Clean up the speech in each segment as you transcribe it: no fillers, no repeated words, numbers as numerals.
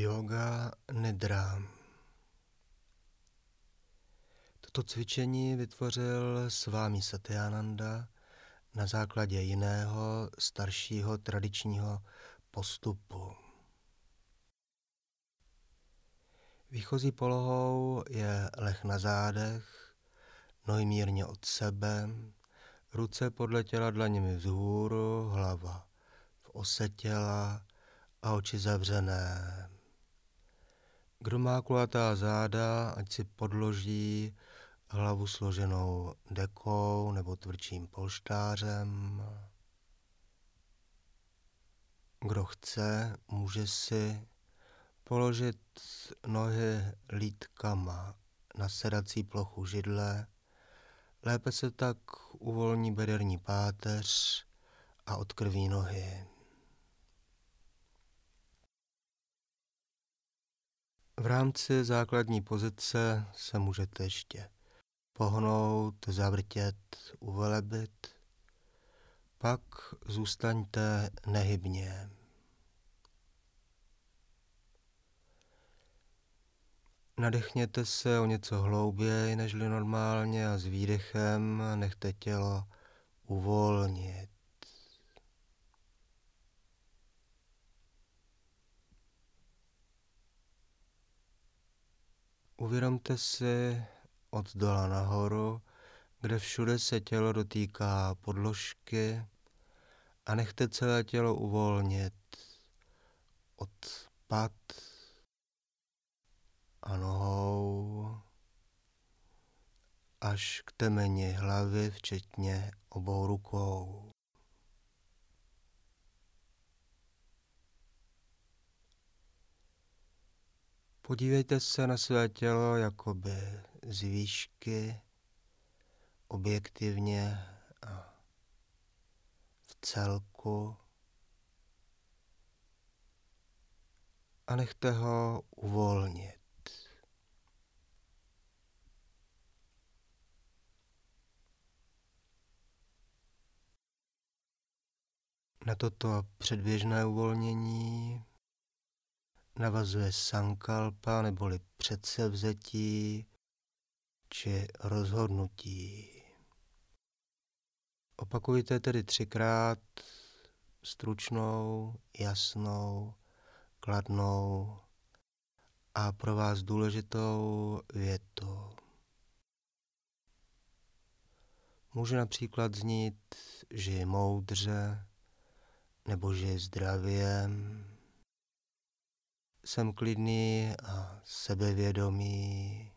Yoga Nidra. Toto cvičení vytvořil Svámi Satyananda na základě jiného, staršího tradičního postupu. Výchozí polohou je leh na zádech, nohy mírně od sebe, ruce podle těla dlaněmi vzhůru, hlava v ose těla a oči zavřené. Kdo má kulatá záda, ať si podloží hlavu složenou dekou nebo tvrdším polštářem. Kdo chce, může si položit nohy lítkama na sedací plochu židle, lépe se tak uvolní bederní páteř a odkrví nohy. V rámci základní pozice se můžete ještě pohnout, zavrtět, uvelebit, pak zůstaňte nehybně. Nadechněte se o něco hlouběji nežli normálně a s výdechem nechte tělo uvolnit. Uvědomte si od dola nahoru, kde všude se tělo dotýká podložky a nechte celé tělo uvolnit od pat a nohou až k temeni hlavy, včetně obou rukou. Podívejte se na své tělo jakoby z výšky, objektivně a v celku a nechte ho uvolnit. Na toto předběžné uvolnění navazuje sankalpa neboli předsevzetí či rozhodnutí. Opakujte tedy 3krát stručnou, jasnou, kladnou a pro vás důležitou větu. Může například znít žij moudře nebo žij zdravě. Jsem klidný a sebevědomý.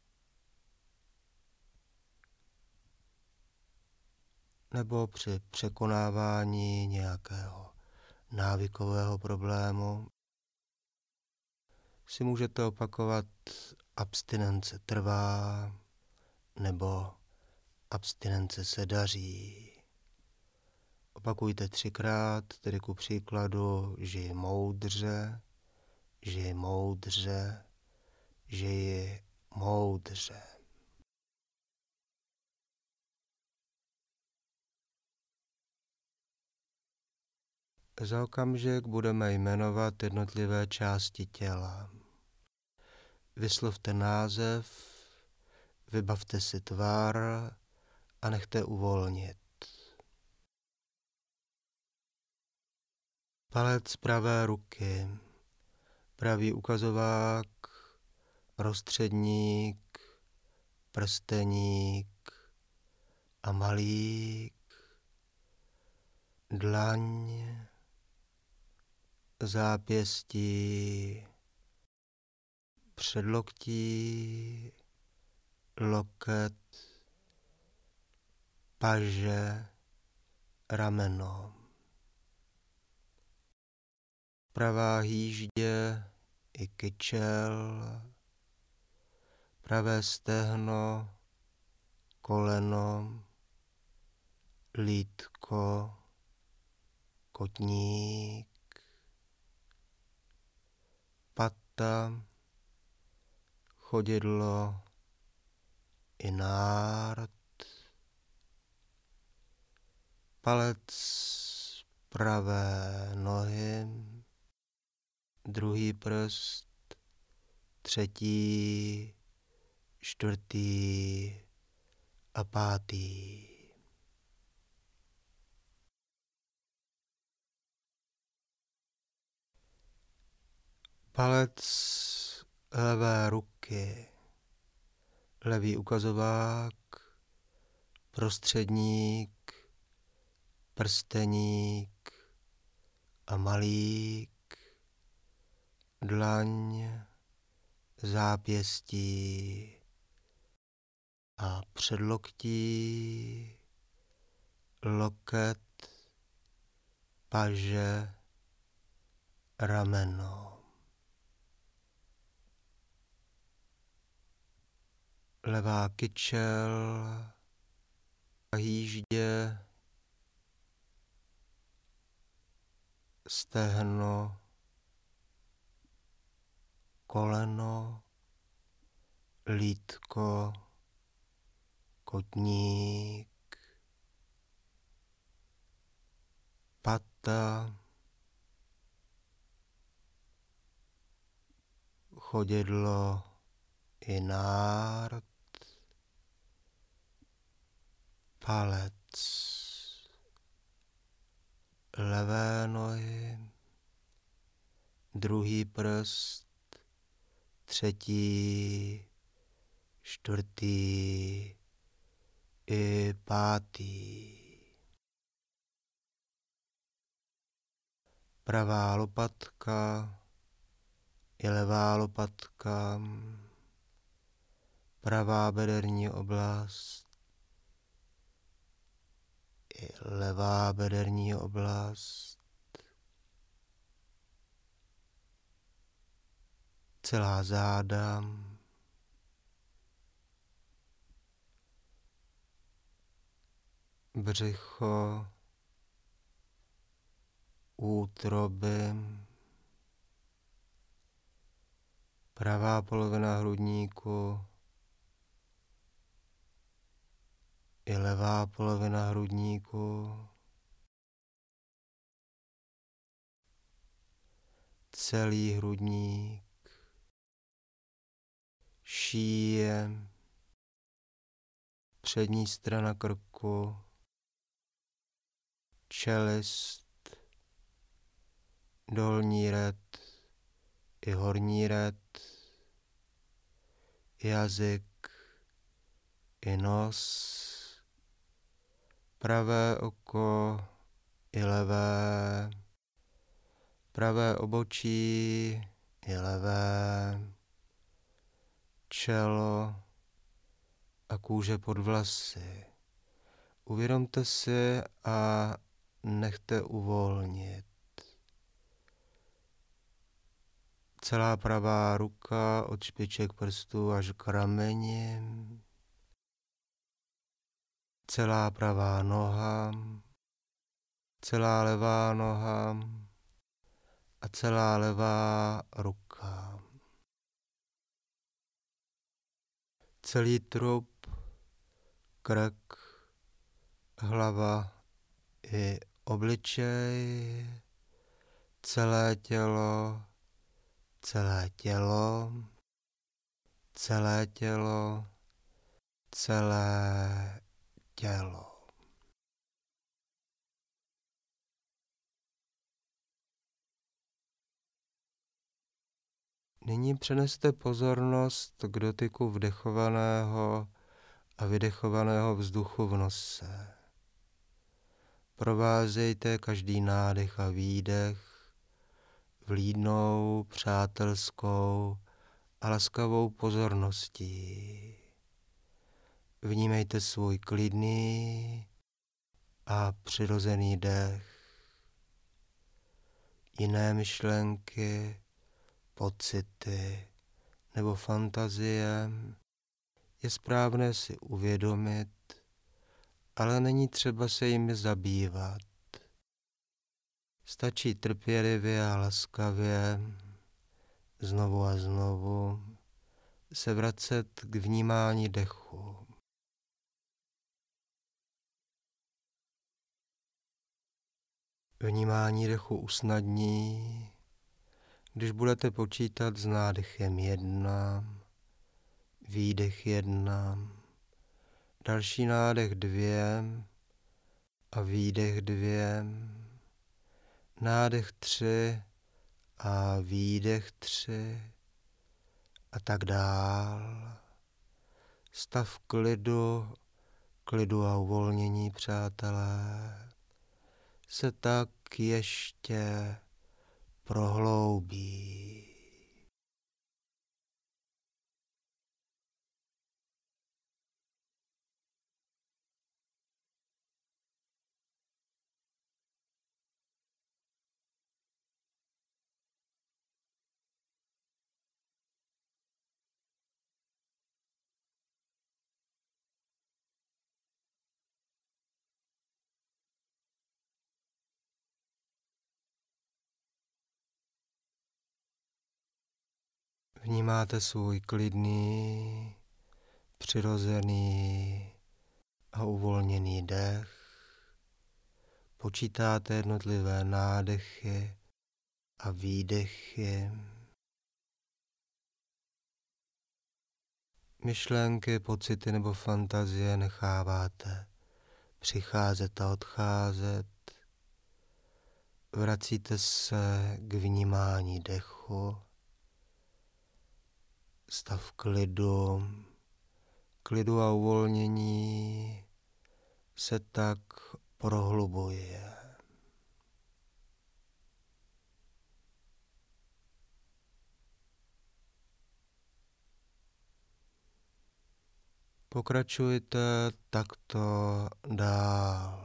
Nebo při překonávání nějakého návykového problému si můžete opakovat abstinence trvá nebo abstinence se daří. Opakujte 3krát, tedy ku příkladu žij moudře, žij moudře, žij moudře. Za okamžik budeme jmenovat jednotlivé části těla. Vyslovte název, vybavte si tvar a nechte uvolnit. Palec pravé ruky, pravý ukazovák, prostředník, prsteník a malík, dlaň, zápěstí, předloktí, loket, paže, rameno. Pravá hýždě i kyčel, pravé stehno, koleno, lítko, kotník, pata, chodidlo i nárt, palec pravé nohy, druhý prst, třetí, čtvrtý a pátý. Palec levé ruky, levý ukazovák, prostředník, prsteník a malík, dlaň, zápěstí a předloktí, loket, paže, rameno. Levá kyčel, hýždě, stehno, koleno, lítko, kotník, pata, chodidlo i nárt, palec levé nohy, druhý prst, třetí, čtvrtý i pátý. Pravá lopatka i levá lopatka, pravá bederní oblast i levá bederní oblast, celá záda, břicho, útroby, pravá polovina hrudníku i levá polovina hrudníku, celý hrudník, šíje, přední strana krku, čelist, dolní red i horní red, jazyk i nos, pravé oko i levé, pravé obočí i levé, čelo a kůže pod vlasy. Uvědomte si a nechte uvolnit. Celá pravá ruka od špiček prstů až k rameni, celá pravá noha, celá levá noha a celá levá ruka. Celý trup, krk, hlava i obličej, celé tělo, celé tělo, celé tělo, celé tělo. Nyní přeneste pozornost k dotyku vdechovaného a vydechovaného vzduchu v nose. Provázejte každý nádech a výdech vlídnou, přátelskou a laskavou pozorností. Vnímejte svůj klidný a přirozený dech. Jiné myšlenky, pocity nebo fantazie je správné si uvědomit, ale není třeba se jimi zabývat. Stačí trpělivě a laskavě, znovu a znovu, se vracet k vnímání dechu. Vnímání dechu usnadní, Když budete počítat s nádechem 1, výdech 1, další nádech 2 a výdech 2, nádech 3 a výdech 3 a tak dál. Stav klidu a uvolnění, přátelé, se tak ještě prohloubí. Vnímáte svůj klidný, přirozený a uvolněný dech. Počítáte jednotlivé nádechy a výdechy. Myšlenky, pocity nebo fantazie necháváte přicházet a odcházet. Vracíte se k vnímání dechu. Stav klidu a uvolnění se tak prohlubuje. Pokračujte takto dál.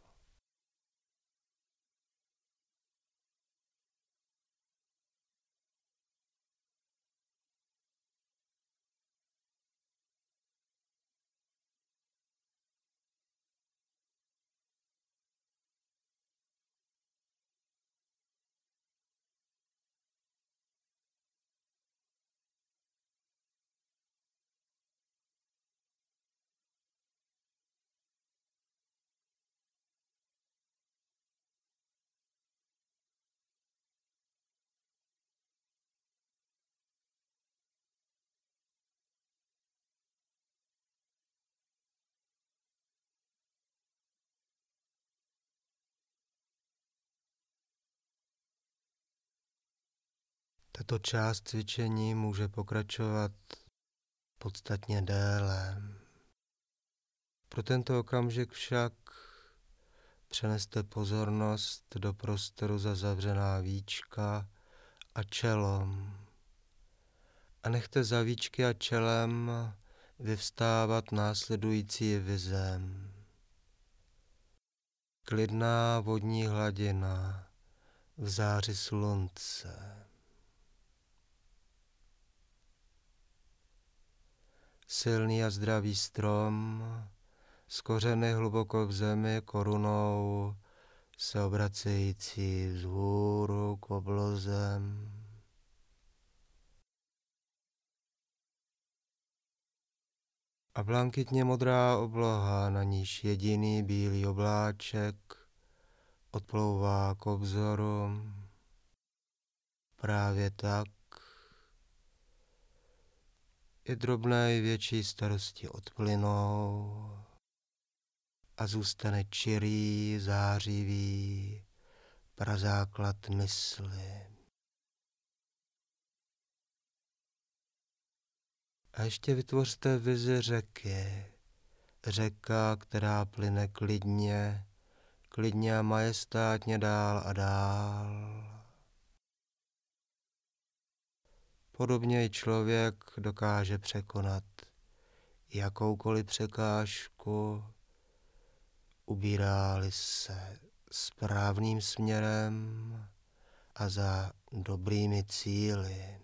Tato část cvičení může pokračovat podstatně déle. Pro tento okamžik však přeneste pozornost do prostoru za zavřená víčka a čelom. A nechte za víčky a čelem vyvstávat následující vize. Klidná vodní hladina v záři slunce. Silný a zdravý strom, z kořeny hluboko v zemi, korunou se obracející vzhůru k obloze. A blankitně modrá obloha, na níž jediný bílý obláček odplouvá k obzoru. Právě tak i drobné i větší starosti odplynou a zůstane čirý, zářivý prazáklad mysli. A ještě vytvořte vizi řeky. Řeka, která plyne klidně a majestátně dál a dál. Podobně i člověk dokáže překonat jakoukoliv překážku, ubírá-li se správným směrem a za dobrými cíli.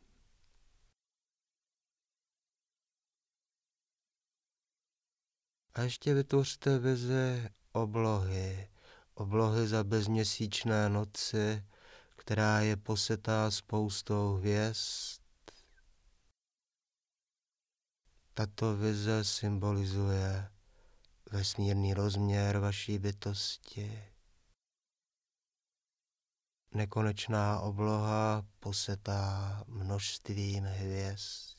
A ještě vytvořte vizi oblohy za bezměsíčné noci, která je posetá spoustou hvězd. Tato vize symbolizuje vesmírný rozměr vaší bytosti. nekonečná obloha posetá množstvím hvězd.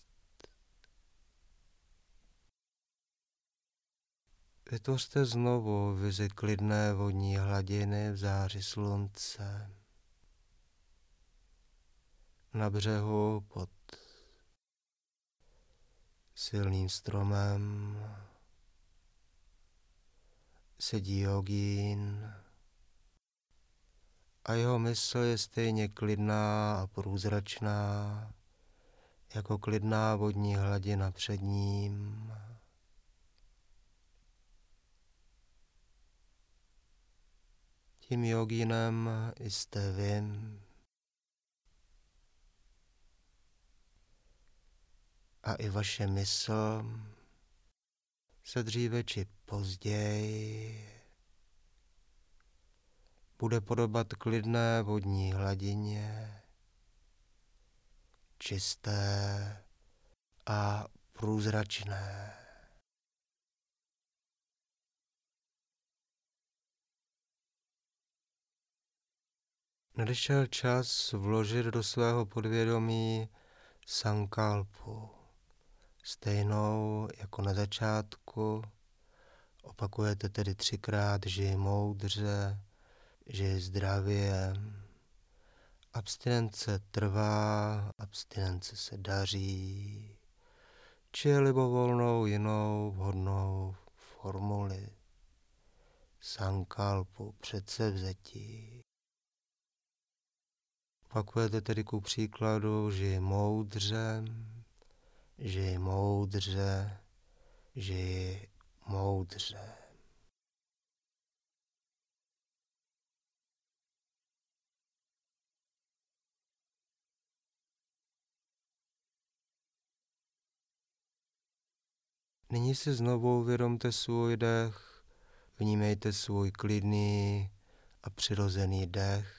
Vytvořte znovu vizi klidné vodní hladiny v záři slunce. Na břehu pod silným stromem sedí jogín a jeho mysl je stejně klidná a průzračná jako klidná vodní hladina před ním. Tím jogínem jste vy. A i vaše mysl se dříve či později bude podobat klidné vodní hladině, čisté a průzračné. Nadešel čas vložit do svého podvědomí sankalpu. Stejnou jako na začátku opakujete tedy 3krát žij moudře, žij zdravě. Abstinence trvá, abstinence se daří, či libovolnou jinou vhodnou formuli. Sankalpu, předsevzetí. Opakujete tedy ku příkladu žij moudře, žij moudře, žij moudře. Nyní si znovu uvědomte svůj dech, vnímejte svůj klidný a přirozený dech.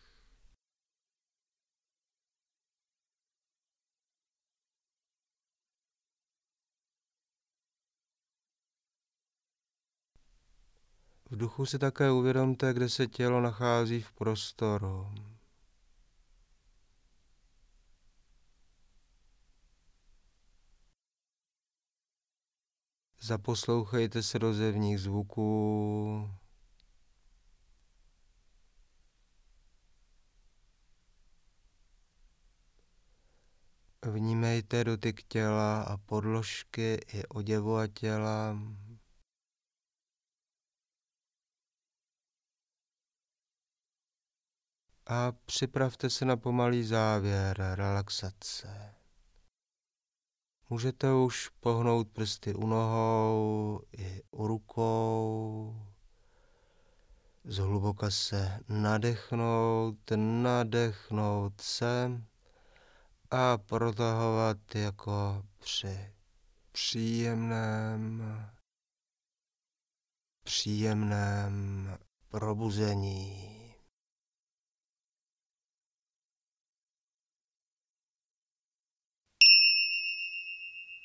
V duchu si také uvědomte, kde se tělo nachází v prostoru. Zaposlouchejte se do zevních zvuků. Vnímejte dotyk těla a podložky i oděvu a těla. A připravte se na pomalý závěr relaxace. Můžete už pohnout prsty u nohou i u rukou. Zhluboka se nadechnout se a protahovat jako při příjemném probuzení.